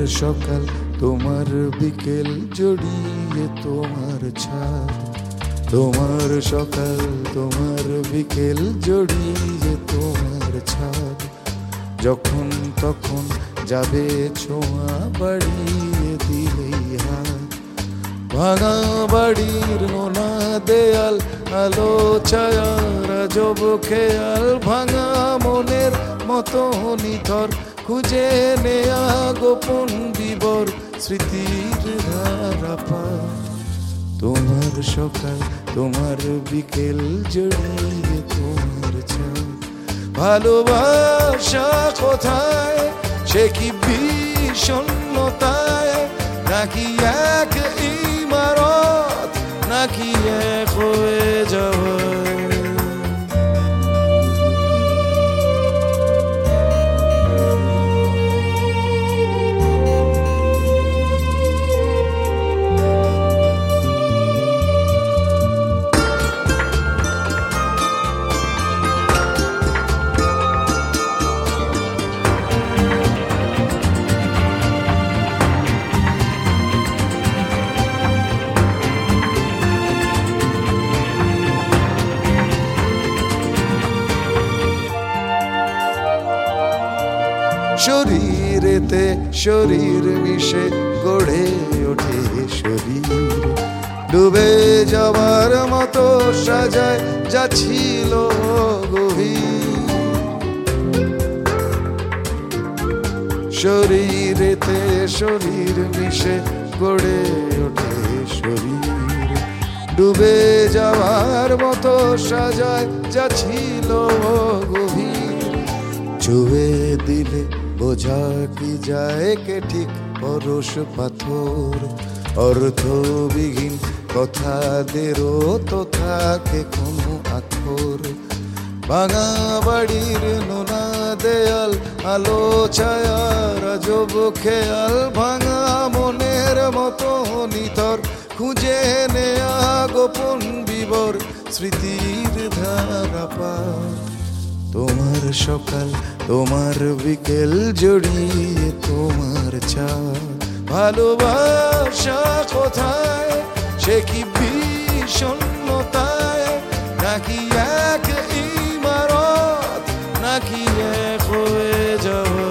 সকাল তোমার বিকেল জড়িয়ে তোমার ছাদ, তোমার সকাল তোমার বিকেল জড়িয়ে তোমার ছাদ, যখন তখন যাবে ছোঁয়া বাড়িয়ে দিলেই হাত। ভাঙা বাড়ির নোনা দেয়াল, আলো ছায়ার আজব খেয়াল, ভাঙা মনের মতো নিথর খুঁজে নেয়া গোপন বিবর স্মৃতির ধারা পার। তোমার সকাল তোমার বিকেল জড়িয়ে তোমার ছাদ, ভালোবাসা কোথায় সে কি বিষণ্ণতায়, নাকি এক ইমারত, নাকি এক হয়ে যাওয়া। শরীরেতে শরীর মিশে গড়ে ওঠে শরীর, ডুবে যাবার মতো সাজায় যা ছিল গভীর। শরীরেতে শরীর মিশে গড়ে ওঠে শরীর, ডুবে যাওয়ার মতো সাজায় যা ছিল গভীর। ছুঁয়ে দিলে বোঝা কি যায় কে ঠিক পরশ পাথর, অর্থবিহীন কথাদেরও তো থাকে কোনো আক্ষর। ভাঙা বাড়ির নোনা দেয়াল, আলো ছায়ার আজব খেয়াল, ভাঙা মনের মতো নিথর খুঁজে নেয়া গোপন বিবর স্মৃতির ধারা পার। তোমার সকাল তোমার বিকেল জড়িয়ে তোমার ছাদ, ভালোবাসা কোথায় সে কি বিষণ্ণতায়, নাকি এক ইমারত, নাকি এক হয়ে যাওয়া।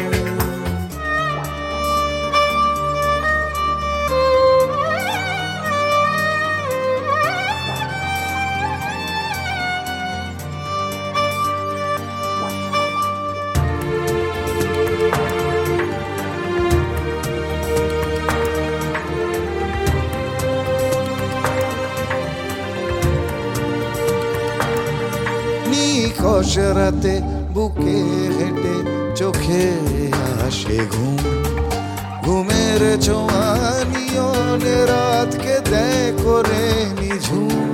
রাতে বুকে হেঁটে চোখে আসে ঘুম, ঘুমের ছোঁয়া নিয়নে রাতকে দেয় করে নিঝুম।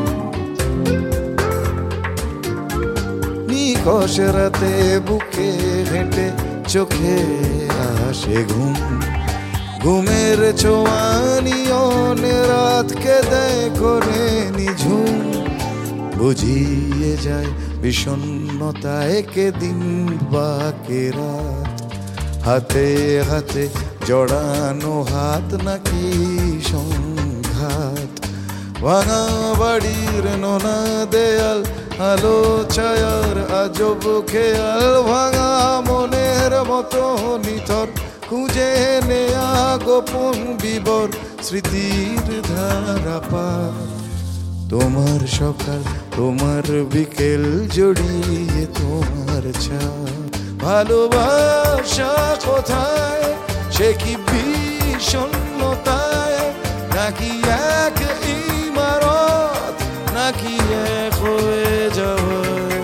নিকশ রাতে বুকে হেঁটে চোখে আসে ঘুম, ঘুমের ছোঁয়া নিয়নে রাতকে দেয় করে নিঝুম। বুঝিয়ে যায় বিষণ্ণতায় কে দিন বা কে রাত, হাতে হাতে জড়ানো হাত নাকি সংঘাত। ভাঙা বাড়ির নোনা দেয়াল, আলো ছায়ার আজব খেয়াল, ভাঙা মনের মতো নিথর খুঁজে নেয়া গোপন বিবর স্মৃতির ধারা পার। তোমার সকাল তোমার বিকেল জড়িয়ে তোমার ছাদ, ভালোবাসা কোথায় সে কি বিষণ্ণতায়, নাকি এক ইমারত, নাকি এক হয়ে যাওয়া।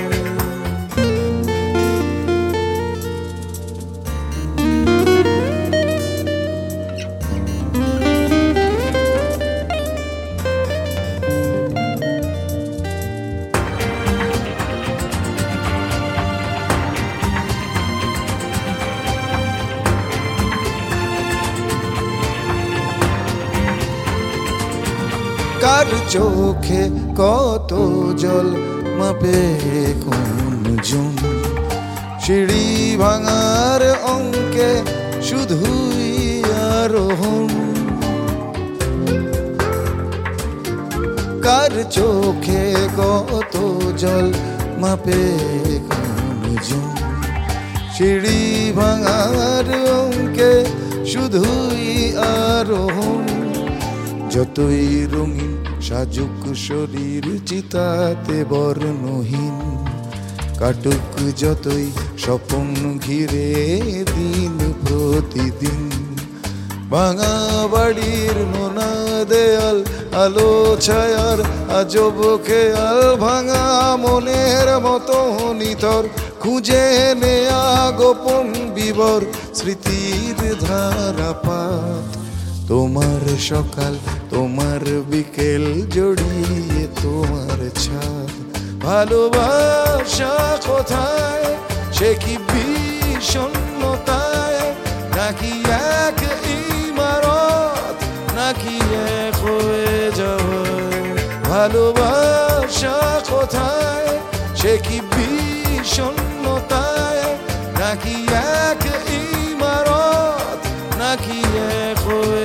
কার চোখে কত জল মাপে কোন জন, সিঁড়ি ভাঙার অঙ্কে শুধুই আরোহণ। কার চোখে কত জল মাপে কোনজন, সিঁড়ি ভাঙার অঙ্কে শুধুই আরোহণ। যতই রঙিন সাজুক শরীর চিতাতে বর্ণহীন, কাটুক যতই স্বপন ঘিরে দিন প্রতিদিন। ভাঙা বাড়ির নোনা দেয়াল, আলো ছায়ার আজব খেয়াল, ভাঙা মনের মতো নিতর খুঁজে নেয়া গোপন বিবর, স্মৃতির ধারাপাত। তোমার সকাল তোমার বিকেল জড়িয়ে তোমার ছাদ। ভালোবাসা কোথায় সে কি বিষণ্ণতায়, নাকি এক ইমারত, নাকি এক হয়ে যাওয়া। ভালোবাসা কোথায় সে কি বিষণ্ণতায়, নাকি এক ইমারত, নাকি এক হয়ে